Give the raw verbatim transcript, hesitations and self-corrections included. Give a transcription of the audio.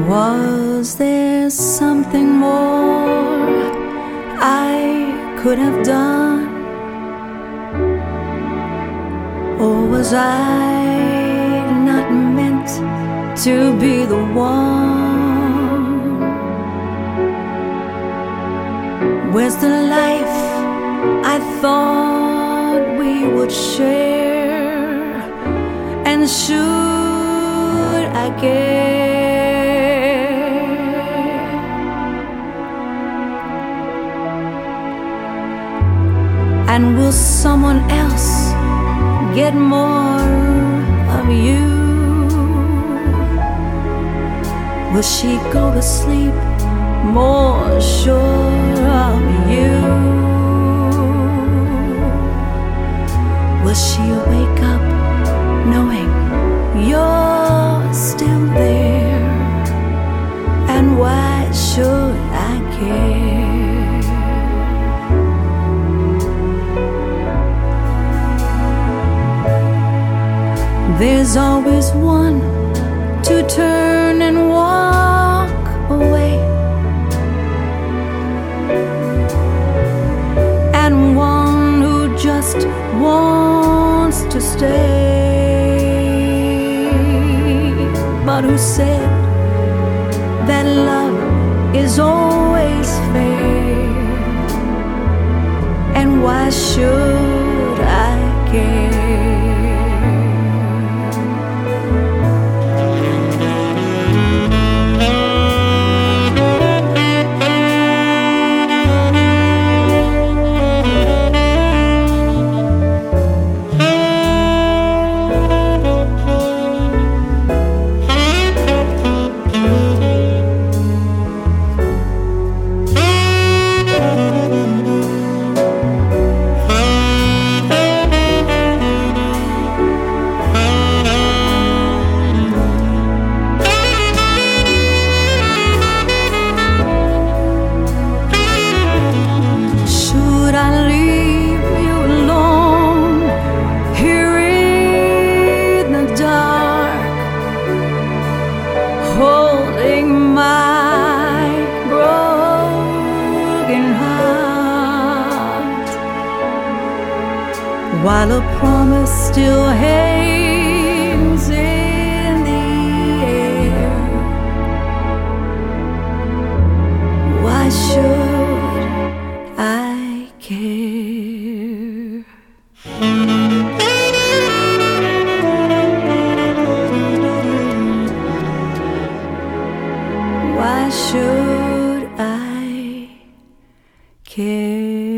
Was there something more I could have done? Or was I not meant to be the one? Where's the life I thought we would share? And should I care? And will someone else get more of you? Will she go to sleep more sure of you? Will she wake up knowing you're still there? And why should I care? There's always one to turn and walk away, and one who just wants to stay, but who said that love is always fair. And why should I care? Holding my broken heart, while a promise still hangs in the air. Why should I care? Why should I care?